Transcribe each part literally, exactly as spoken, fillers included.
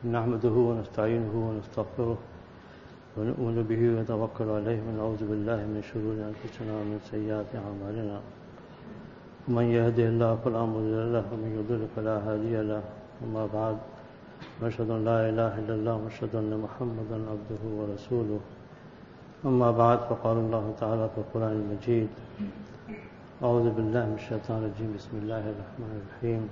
نحمده ونستعينه ونستغفره ونؤمن به ونتوكل عليه ونعوذ بالله من شرور أنفسنا ومن سيئات أعمالنا من يهده الله فلا مضل له ومن يضلل فلا هادي له أما بعد نشهد أن لا إله إلا الله ونشهد أن محمدا عبده ورسوله أما بعد فقال الله تعالى في القرآن المجيد أعوذ بالله من الشيطان الرجيم بسم الله الرحمن الرحيم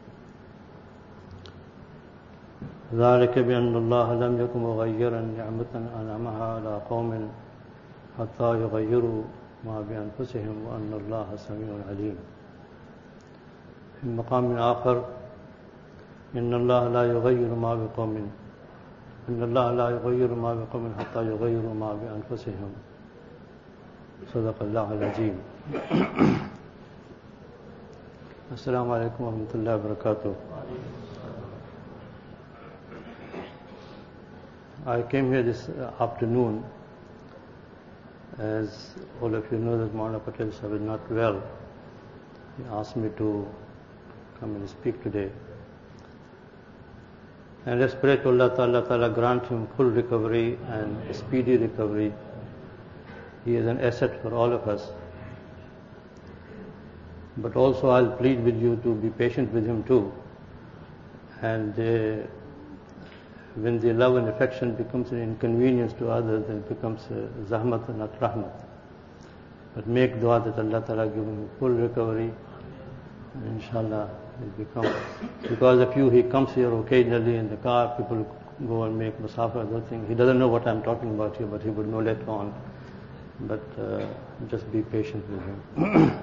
ذلك بأن الله لم يكن مغيرا نعمة أنعمها على قوم حتى يغيروا ما بأنفسهم وأن الله سميع عليم. في مقام آخر إن الله لا يغير ما بقوم إن الله لا يغير ما بقوم حتى يغيروا ما بأنفسهم. صدق الله العظيم. السلام عليكم ورحمة الله وبركاته. I came here this afternoon, as all of you know that Maulana Patel Sahib is not well. He asked me to come and speak today. And let's pray to Allah Ta'ala, Ta'ala grant him full recovery and speedy recovery. He is an asset for all of us. But also I'll plead with you to be patient with him too. And uh, when the love and affection becomes an inconvenience to others, then it becomes uh, zahmat and not rahmat. But make dua that Allah Ta'ala give him full recovery. And inshallah, it becomes, because of you, he comes here occasionally in the car, people go and make musafir, other things. He doesn't know what I'm talking about here, but he would know later on. But uh, just be patient with him.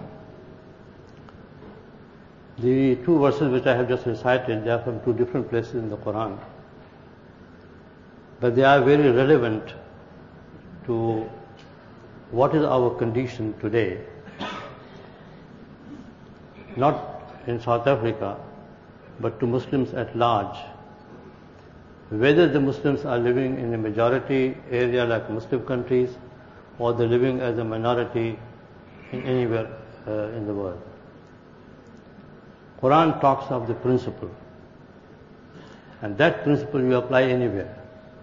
The two verses which I have just recited, they are from two different places in the Quran. But they are very relevant to what is our condition today. Not in South Africa, but to Muslims at large. Whether the Muslims are living in a majority area like Muslim countries, or they're living as a minority in anywhere uh, in the world. Quran talks of the principle, and that principle you apply anywhere.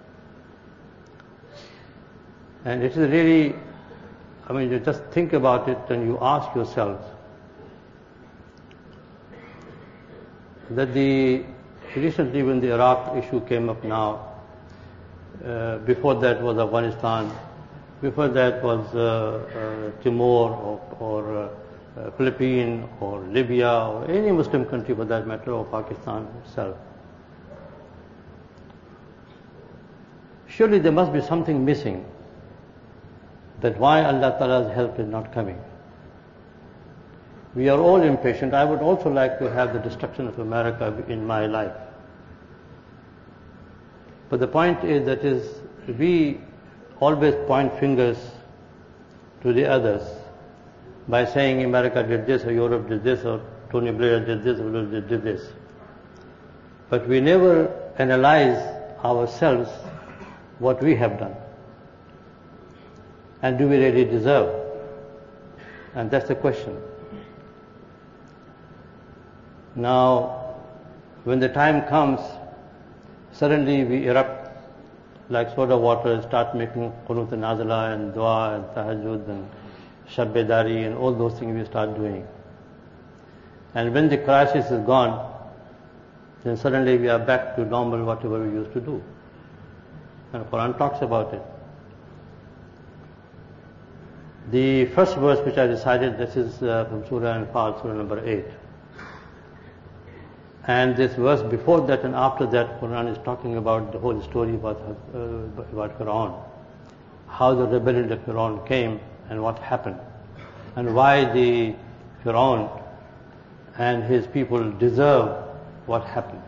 And it is really, I mean, you just think about it and you ask yourselves that the, recently when the Iraq issue came up now, uh, before that was Afghanistan, before that was uh, uh, Timor or, or uh, Philippines or Libya or any Muslim country for that matter, or Pakistan itself. Surely there must be something missing. That why Allah Ta'ala's help is not coming. We are all impatient. I would also like to have the destruction of America in my life. But the point is that is we always point fingers to the others by saying America did this or Europe did this or Tony Blair did this or did this. But we never analyze ourselves what we have done. And do we really deserve? And that's the question. Now, when the time comes, suddenly we erupt like soda water and start making qunut nazala and dua and tahajjud and shabbedari and all those things we start doing. And when the crisis is gone, then suddenly we are back to normal whatever we used to do. And Quran talks about it. The first verse which I recited, this is uh, from Surah Anfal, Surah number eight. And this verse before that and after that, Quran is talking about the whole story about, uh, about Fir'aun. How the rebellion of Fir'aun came and what happened. And why the Fir'aun and his people deserve what happened.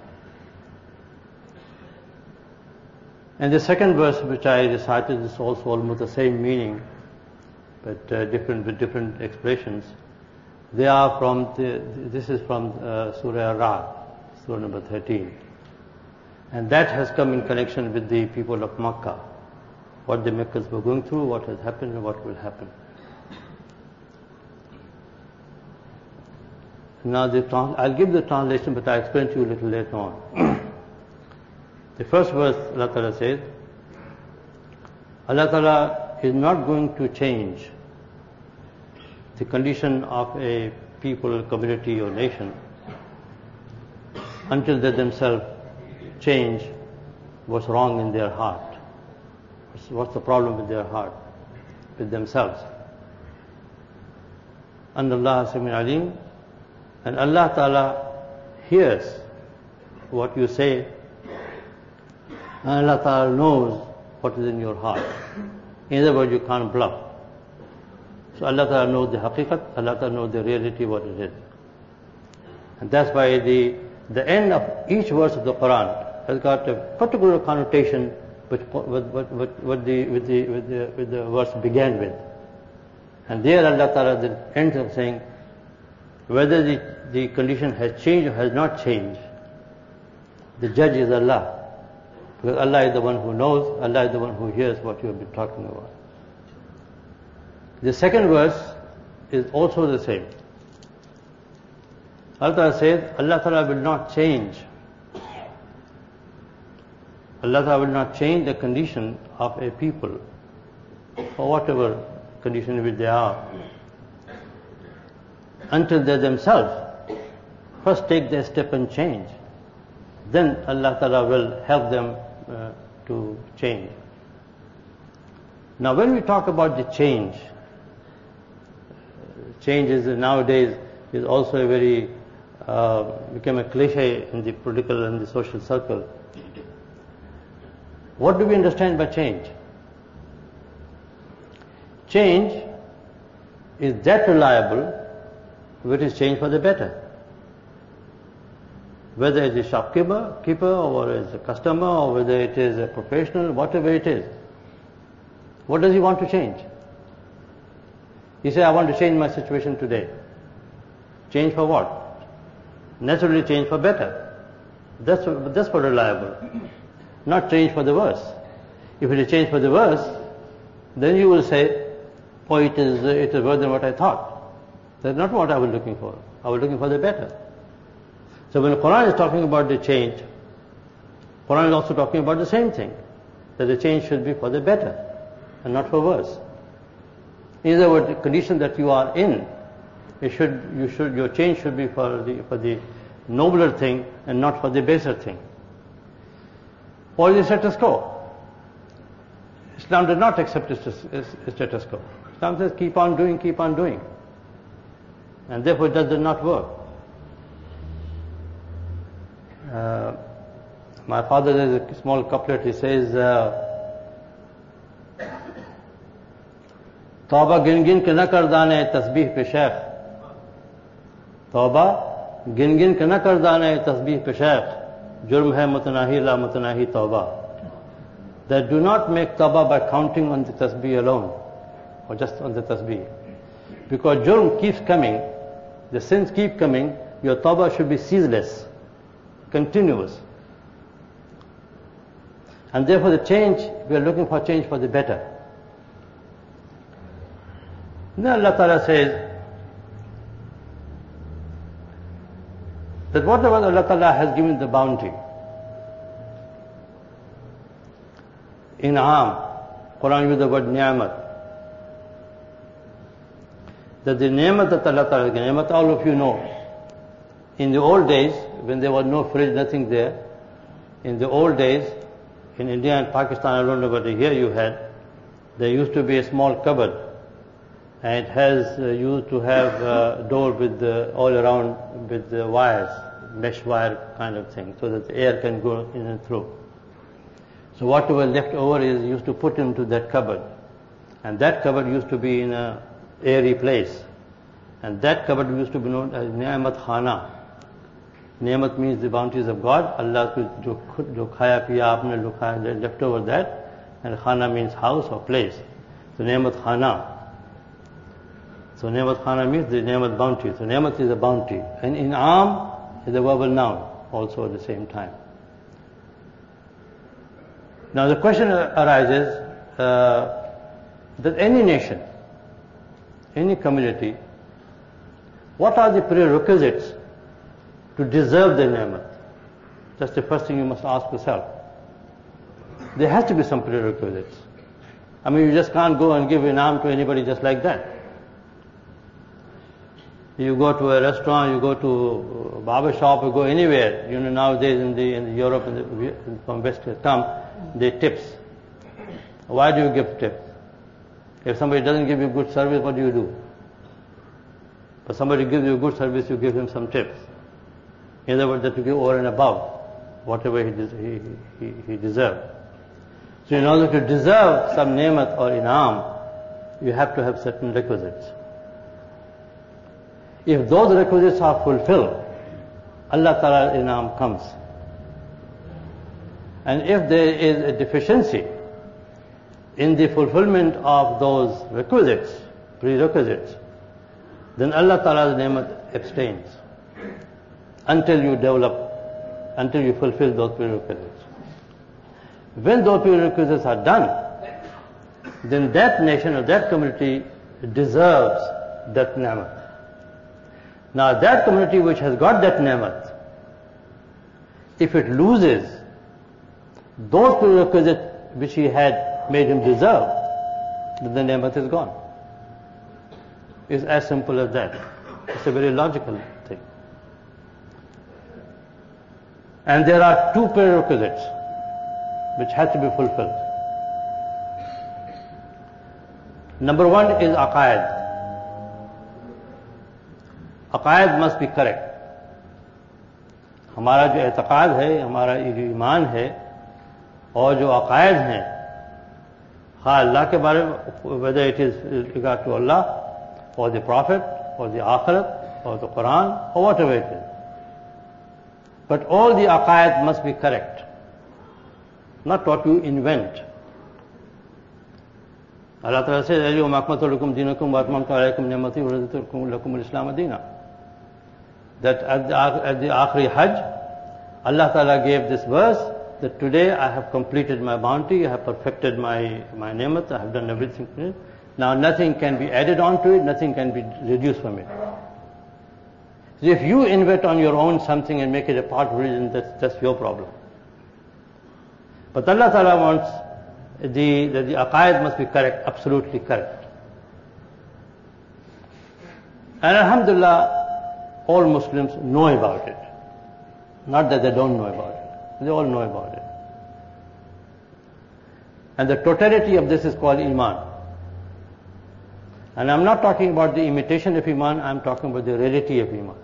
And the second verse which I recited is also almost the same meaning, but uh, different with different expressions. They are from the, this is from uh, Surah Ra'd, Surah number thirteen, and that has come in connection with the people of Makkah, what the Meccans were going through, what has happened, and what will happen. Now, the trans- I'll give the translation, but I'll explain to you a little later on. The first verse Allah Ta'ala says, Allah Ta'ala is not going to change the condition of a people, community or nation until they themselves change what's wrong in their heart. What's the problem with their heart, with themselves. And Allah Sami'un Alim, and Allah Ta'ala hears what you say, and Allah Ta'ala knows what is in your heart. In other words, you can't bluff. So Allah Ta'ala knows the haqiqat, Allah Ta'ala knows the reality, what it is. And that's why the, the end of each verse of the Quran has got a particular connotation with, with, with, with, with, the, with, the, with, the, with the verse began with. And there Allah Ta'ala then ends up saying, whether the, the condition has changed or has not changed, the judge is Allah. Because Allah is the one who knows, Allah is the one who hears what you have been talking about. The second verse is also the same. Allah Ta'ala says, Allah Ta'ala will not change. Allah Ta'ala will not change the condition of a people, or whatever condition in which they are, until they themselves first take their step and change. Then Allah Ta'ala will help them uh, to change. Now when we talk about the change, change is nowadays is also a very, uh, become a cliche in the political and the social circle. What do we understand by change? Change is that reliable which is change for the better. Whether it is a shopkeeper keeper, or as a customer, or whether it is a professional, whatever it is. What does he want to change? He says, I want to change my situation today. Change for what? Naturally change for better. That's, that's for reliable. Not change for the worse. If it is change for the worse, then you will say, oh, it is, it is worse than what I thought. That's not what I was looking for. I was looking for the better. So when the Quran is talking about the change, Quran is also talking about the same thing, that the change should be for the better and not for worse. In other words, the condition that you are in, it should, you should, your change should be for the, for the nobler thing and not for the baser thing. Or the status quo. Islam does not accept the status quo. Islam says keep on doing, keep on doing. And therefore it does not work. Uh, my father has a small couplet, he says, Tauba gin gin ke na kar dane tasbih pe shaykh. Tauba gin gin ke na kar dane tasbih pe shaykh. Jurm hai mutanahi la mutanahi tauba. That do not make tauba by counting on the tasbih alone, or just on the tasbih. Because jurm keeps coming, the sins keep coming, your tauba should be ceaseless, continuous. And therefore the change, we are looking for change for the better. Then Allah Ta'ala says that whatever Allah Ta'ala has given the bounty, in'am, Quran uses the word ni'mat, that the ni'mat that Allah Ta'ala has given, ni'mat all of you know. In the old days, when there was no fridge, nothing there, in the old days, in India and Pakistan, I don't know whether here you had, there used to be a small cupboard, and it has uh, used to have a door with the, all around with the wires, mesh wire kind of thing, so that the air can go in and through. So whatever left over is used to put into that cupboard, and that cupboard used to be in a airy place, and that cupboard used to be known as Ni'mat Khana. Ni'mat means the bounties of God. Allah jo khaya piya aapne lukhaya, left over that, and Khana means house or place. So Ni'mat Khana. So Ni'mat Khana means the Ni'mat bounty. So Ni'mat is a bounty. And In'am is a verbal noun also at the same time. Now the question arises uh, that any nation, any community, what are the prerequisites to deserve the ni'mat? That's the first thing you must ask yourself. There has to be some prerequisites. I mean, you just can't go and give inam to anybody just like that. You go to a restaurant, you go to a barber shop, you go anywhere. You know, nowadays in the in Europe and the, from West come, they tips. Why do you give tips? If somebody doesn't give you good service, what do you do? But somebody gives you good service, you give him some tips. In other words, that you give over and above whatever he he he, he deserves. So in order to deserve some ni'mat or inam, you have to have certain requisites. If those requisites are fulfilled, Allah Ta'ala's inam comes. And if there is a deficiency in the fulfillment of those requisites, prerequisites, then Allah Ta'ala's ni'mat abstains until you develop, until you fulfill those prerequisites. When those prerequisites are done, then that nation or that community deserves that ni'mat. Now that community which has got that ni'mat, if it loses those prerequisites which he had made him deserve, then the ni'mat is gone. It's as simple as that. It's a very logical thing. And there are two prerequisites which have to be fulfilled. Number one is aqaid. अकायद must be correct. हमारा जो एतकाद है, हमारा जो ईमान है और जो अकायद हैं, हाँ अल्लाह के बारे में, whether it is regard to Allah or the Prophet or the Akhirat or the Quran or whatever it is, but all the aqaid must be correct, not what you invent. Allah Ta'ala says, "Al-yawma akmaltu lakum dinakum wa atmamtu alaykum ni'mati wa raditu lakum al-islam dina." That at the, at the Akhri Hajj, Allah Ta'ala gave this verse that today I have completed my bounty, I have perfected my, my ni'mat, I have done everything for it. Now nothing can be added on to it, nothing can be reduced from it. So if you invent on your own something and make it a part of religion, that's, that's your problem. But Allah Ta'ala wants the, the, the aqaid must be correct, absolutely correct. And alhamdulillah, all Muslims know about it. Not that they don't know about it. They all know about it. And the totality of this is called iman. And I'm not talking about the imitation of iman, I'm talking about the reality of iman.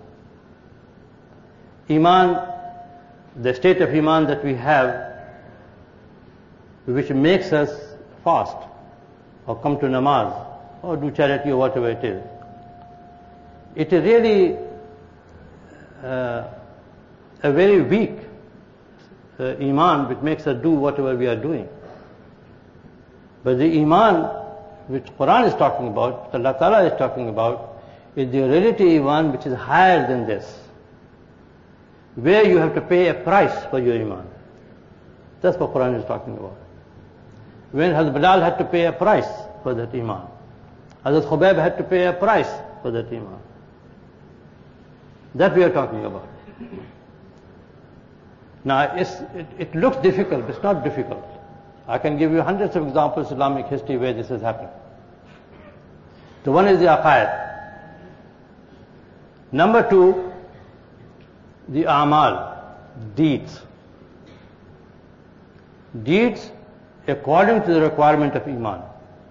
Iman, the state of iman that we have, which makes us fast, or come to namaz, or do charity, or whatever it is. It is really uh, a very weak uh, iman which makes us do whatever we are doing. But the iman which Quran is talking about, Allah Ta'ala is talking about, is the reality iman which is higher than this, where you have to pay a price for your iman. That's what Quran is talking about. When Hazrat Bilal had to pay a price for that iman, Hazrat Khubayb had to pay a price for that iman. That we are talking about. Now, it's, it, it looks difficult, but it's not difficult. I can give you hundreds of examples in Islamic history where this has happened. So one is the aqaid. Number two, the amal, deeds. Deeds according to the requirement of iman.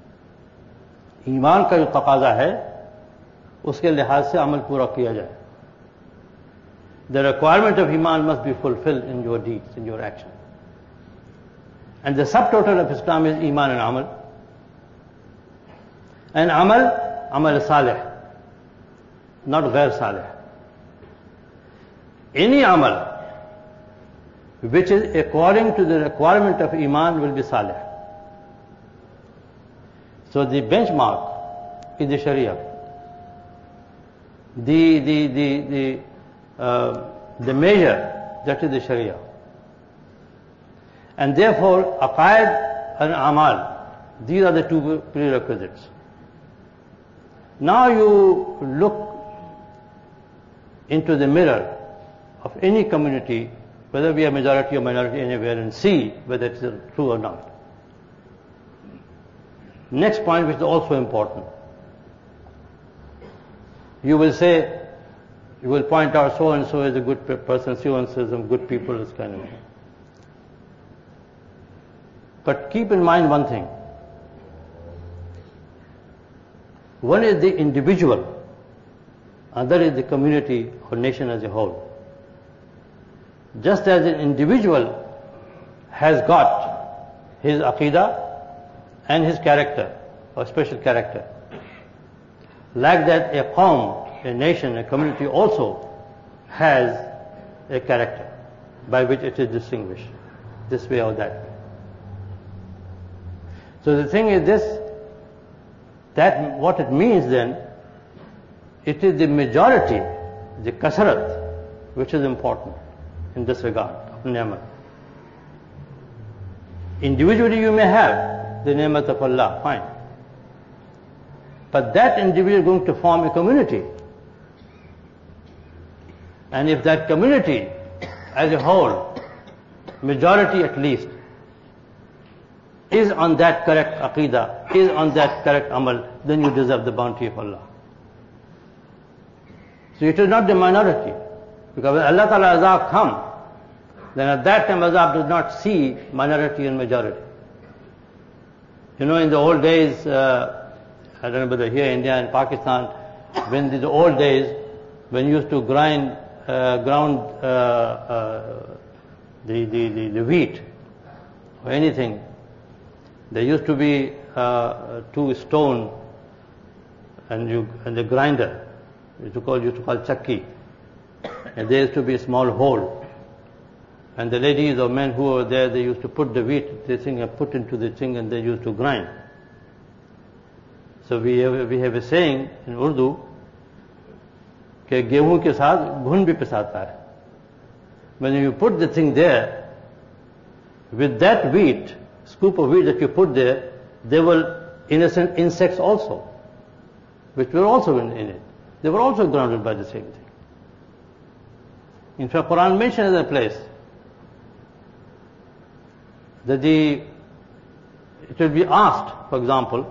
ईमान का जो तकाजा है उसके लिहाज से अमल पूरा किया जाए. The requirement of iman must be fulfilled in your deeds, in your action. And the subtotal of Islam is iman and amal. And amal, amal salih, not ghair salih. Any amal which is according to the requirement of iman will be salih. So the benchmark is the Sharia. The, the, the, the, uh, the measure, that is the Sharia. And therefore, aqaid and amal, these are the two prerequisites. Now you look into the mirror of any community whether we are majority or minority anywhere, and see whether it is true or not. Next point, which is also important. You will say, you will point out so and so is a good person, so and so is some good people, this kind of thing. But keep in mind one thing. One is the individual, other is the community or nation as a whole. Just as an individual has got his aqidah and his character, or special character, like that a qawm, a nation, a community also has a character by which it is distinguished, this way or that way. So the thing is this, that what it means then, it is the majority, the kasrat, which is important in this regard of ni'mat. Individually you may have the ni'mat of Allah, fine. But that individual is going to form a community. And if that community as a whole, majority at least, is on that correct aqidah, is on that correct amal, then you deserve the bounty of Allah. So it is not the minority. Because when Allah Ta'ala azab come, then at that time azab does not see minority and majority. You know, in the old days, uh, I don't know whether here, India and Pakistan, when in the old days, when you used to grind, uh, ground uh, uh, the, the, the, the wheat or anything, there used to be uh, two stone and you and the grinder, used to call used to call chakki, and there used to be a small hole, and the ladies or men who were there, they used to put the wheat, this thing, and put into the thing, and they used to grind. So we have we have a saying in Urdu कि गेहूं के साथ घुन भी पिसाता है. When you put the thing there, with that wheat, scoop of wheat that you put there, there were innocent insects also, which were also in, in it. They were also grounded by the same thing. In fact, Quran mentions in a place that the it will be asked, for example,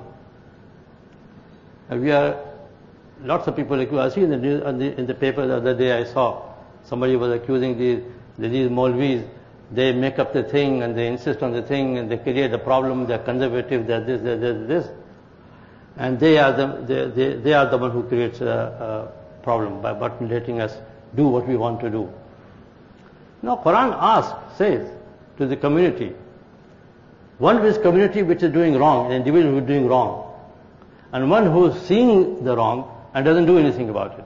we are lots of people accuse. I see in the, news, in the in the paper the other day I saw somebody was accusing these these Maulvis. They make up the thing and they insist on the thing and they create a problem. They're conservative. They're this. They're this. this. And they are the they, they, they are the one who creates a, a problem by not letting us do what we want to do. Now, Quran asks, says to the community, one is community which is doing wrong, an individual who is doing wrong, and one who is seeing the wrong and doesn't do anything about it.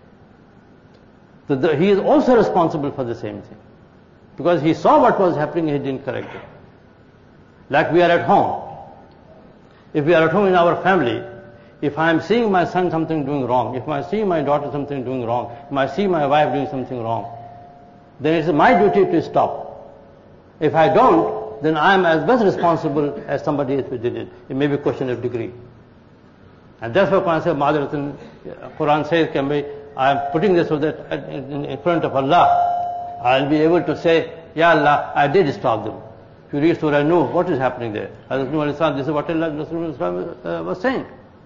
So the, he is also responsible for the same thing, because he saw what was happening and he didn't correct it. Like we are at home. If we are at home in our family, if I am seeing my son something doing wrong, if I see my daughter something doing wrong, if I see my wife doing something wrong, then it is my duty to stop. If I don't, then I am as much responsible as somebody else who did it. It may be a question of degree. And that's why Quran says, Madaratan, Quran says, I am putting this so that in front of Allah, I will be able to say, Ya Allah, I did stop them. If you read Surah Nuh, what is happening there? This is what Allah was saying.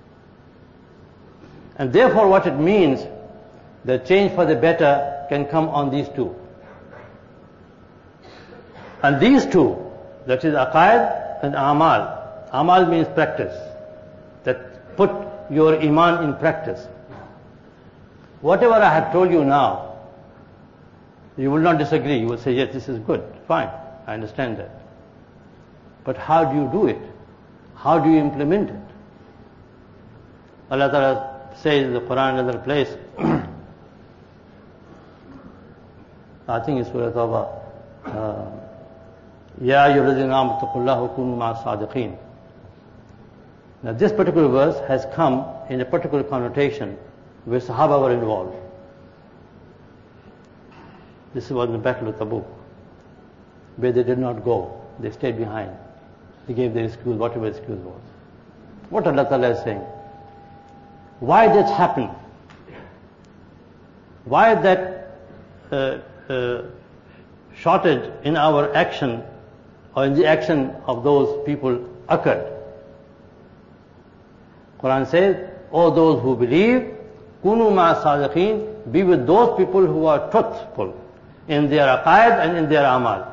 And therefore what it means, the change for the better can come on these two. And these two, that is aqaid and amal. Amal means practice. That put your iman in practice. Whatever I have told you now, you will not disagree. You will say, yes, this is good, fine, I understand that. But how do you do it? How do you implement it? Allah Ta'ala says in the Quran, another place, I think it's Surah Tawbah, Ya ayyuhalladhina amanu taqullaha wa kunu ma'as sadiqin. Now this particular verse has come in a particular connotation where Sahaba were involved. This was the Battle of Tabuk, where they did not go, they stayed behind. They gave their excuse, whatever the excuse was. What Allah Ta'ala is saying? Why did it happen? Why that uh, uh, shortage in our action or in the action of those people occurred. Quran says, "O those who believe, kunu ma sadiqeen, be with those people who are truthful in their aqaid and in their amal."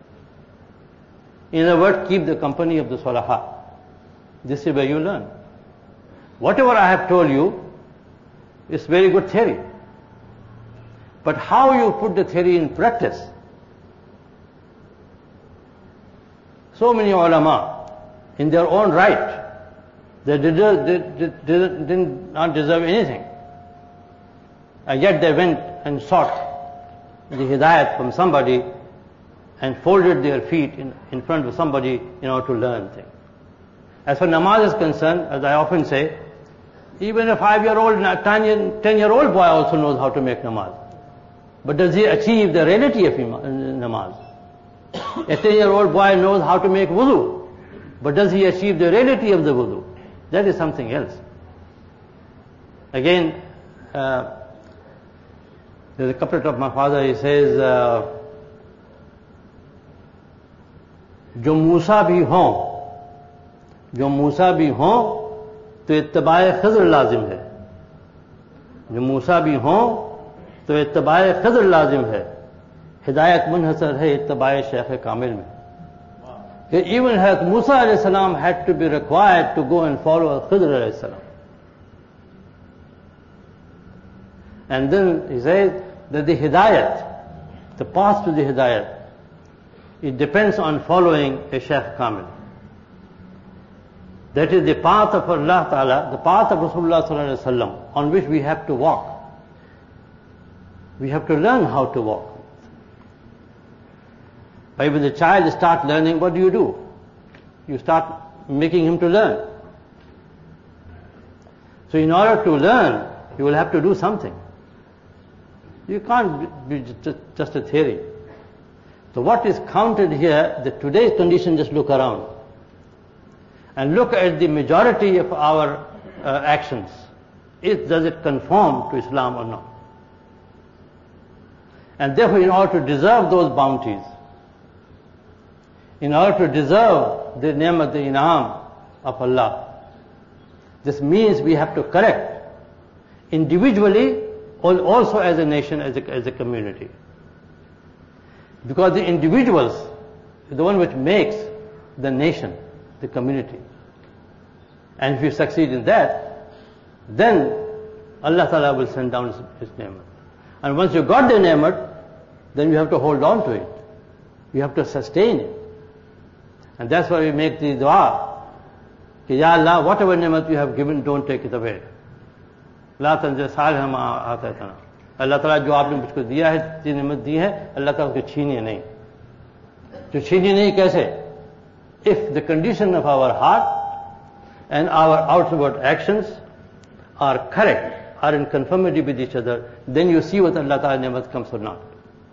In other words, keep the company of the salaha. This is where you learn. Whatever I have told you is very good theory. But how you put the theory in practice? So many ulama, in their own right, they did, did, did, did, did not deserve anything. And yet they went and sought the hidayat from somebody and folded their feet in, in front of somebody in order to learn things. As far as namaz is concerned, as I often say, even a five-year-old, ten-year-old boy also knows how to make namaz. But does he achieve the reality of namaz? A ten-year-old boy knows how to make wudu. But does he achieve the reality of the wudu? That is something else. Again, uh, there's a couplet of my father, he says, uh, जो मूसा भी हों, जो मूसा भी हों तो इत्तबाए खिज़्र लाजिम है. जो मूसा भी हों तो इत्तबाए खिज़्र लाजिम है. हिदायत मुनहसर है इत्तबाए शेख कामिल में. Even Hazrat Musa alayhi salam had to be required to go and follow Khidr alayhi salam. And then he says that the hidayat, the path to the hidayat, it depends on following a Shaykh Kamil. That is the path of Allah Ta'ala, the path of Rasulullah Sallallahu Alaihi Wasallam, on which we have to walk. We have to learn how to walk. But when the child starts learning, what do you do? You start making him to learn. So in order to learn, you will have to do something. You can't be just a theory. So what is counted here, the today's condition, just look around and look at the majority of our uh, actions. Is, does it conform to Islam or not? And therefore, in order to deserve those bounties, in order to deserve the name of the in'am of Allah, this means we have to correct individually, also as a nation, as a, as a community. Because the individuals is the one which makes the nation, the community. And if you succeed in that, then Allah Ta'ala will send down His, His ni'mat. And once you got the ni'mat, then you have to hold on to it. You have to sustain it. And that's why we make the dua, कि या अल्लाह, whatever ni'mat you have given, don't take it away. ला तंज़िल सालिह मा आतैतना. अल्लाह ताला जो आपने मुझको दिया है, जितनी निमत दी है, अल्लाह ताला उसको छीनिए नहीं. तो छीनिए नहीं कैसे? If the condition of our heart and our outward actions are correct, are in conformity with each other, then you see what Allah Ta'ala ni'mat comes or not.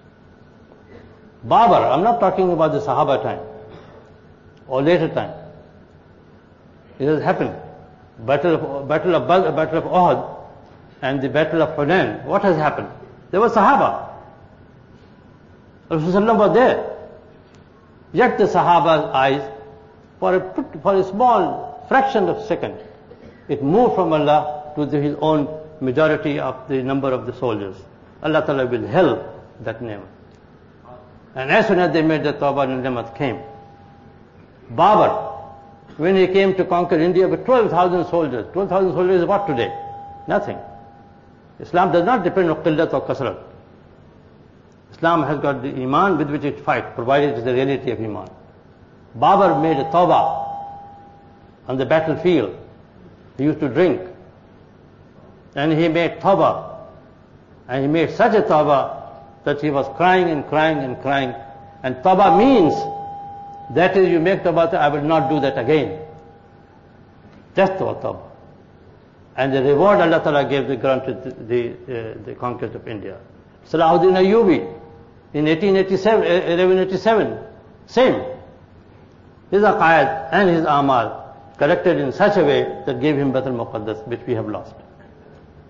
Babar, I'm not talking about the Sahaba time or later time. It has happened. Battle of, battle of, battle of Uhud and the battle of Hunain. What has happened? There were Sahaba. Rasulullah was there. Yet the Sahaba's eyes, for a, for a small fraction of a second, it moved from Allah to the, His own majority of the number of the soldiers. Allah Ta'ala will help that name. And as soon as they made the Tawbah and Ni'mat came, Babar, when he came to conquer India with twelve thousand soldiers, twelve thousand soldiers is what today? Nothing. Islam does not depend on qillat or kasrat. Islam has got the iman with which it fights, provided it is the reality of iman. Babar made a tawbah on the battlefield. He used to drink. And he made tawbah. And he made such a tawbah that he was crying and crying and crying. And tawbah means, that is, you make tawbah, I will not do that again. Just tawbah. And the reward Allah Ta'ala gave the granted the, the, uh, the conquest of India. Salahuddin Ayyubi in eighteen eighty-seven, eleven eighty-seven, same. His aqaid and his amal corrected in such a way that gave him Baitul Muqaddas, which we have lost.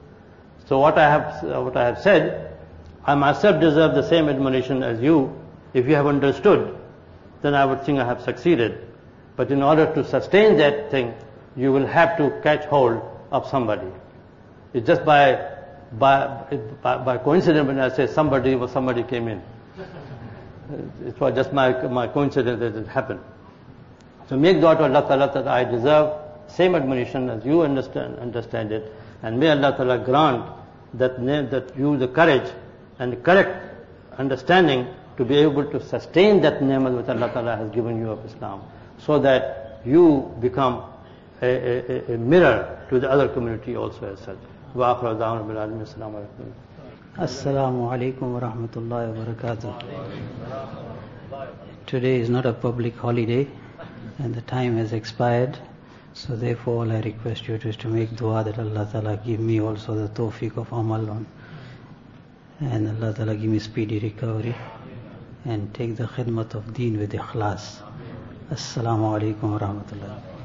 So what I have, uh, what I have said, I myself deserve the same admonition as you, If you have understood, then I would think I have succeeded. But in order to sustain that thing, you will have to catch hold of somebody. It's just by by by, by coincidence when I say somebody, well, somebody came in. It was just my my coincidence that it happened. So make dua to Allah Ta'ala that I deserve same admonition as you understand understand it, and may Allah Ta'ala grant that that you the courage and the correct understanding to be able to sustain that ni'mah which Allah Ta'ala has given you of Islam, so that you become a, a, a mirror to the other community also as such. Wa akhiru da'wana bil alamin. Assalamu alaikum. Assalamu alaikum wa rahmatullahi wa barakatuh. Today is not a public holiday and the time has expired, so therefore all I request you is to make dua that Allah Ta'ala give me also the tawfiq of amal on, and Allah Ta'ala give me speedy recovery and take the khidmat of deen with ikhlas. Assalamu alaikum wa rahmatullahi.